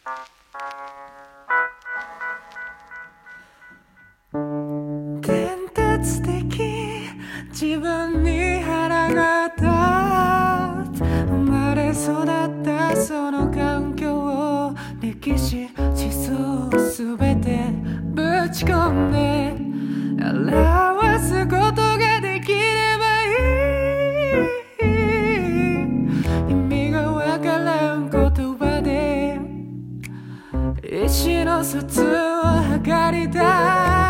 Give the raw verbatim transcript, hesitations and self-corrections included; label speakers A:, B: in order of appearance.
A: 伝達的自分に腹が立つ生まれ育ったその環境を歴史思想すべてぶち込んで表すことができればいい意味がわからん言葉で意思の疎通を図りたい